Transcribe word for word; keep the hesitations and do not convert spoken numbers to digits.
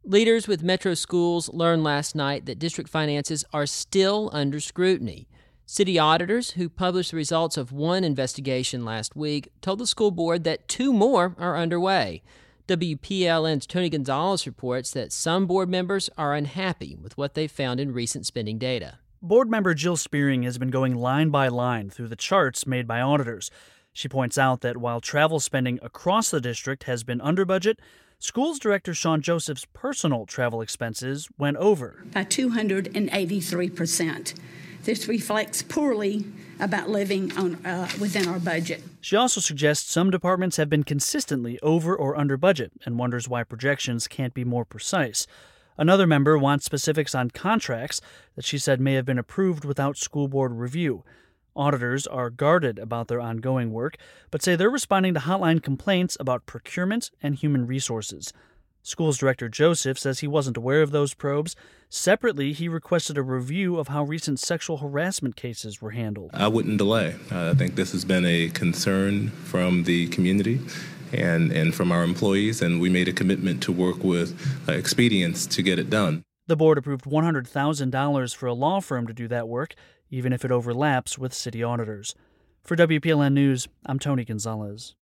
Leaders with Metro schools learned last night that district finances are still under scrutiny. City auditors, who published the results of one investigation last week, told the school board that two more are underway. W P L N's Tony Gonzalez reports that some board members are unhappy with what they found in recent spending data. Board member Jill Spearing has been going line by line through the charts made by auditors. She points out that while travel spending across the district has been under budget, schools director Sean Joseph's personal travel expenses went over by two hundred eighty-three percent. This reflects poorly about living on uh, within our budget. She also suggests some departments have been consistently over or under budget and wonders why projections can't be more precise. Another member wants specifics on contracts that she said may have been approved without school board review. Auditors are guarded about their ongoing work, but say they're responding to hotline complaints about procurement and human resources. Schools Director Joseph says he wasn't aware of those probes. Separately, he requested a review of how recent sexual harassment cases were handled. I wouldn't delay. Uh, I think this has been a concern from the community and, and from our employees, and we made a commitment to work with uh, expedients to get it done. The board approved one hundred thousand dollars for a law firm to do that work, even if it overlaps with city auditors. For W P L N News, I'm Tony Gonzalez.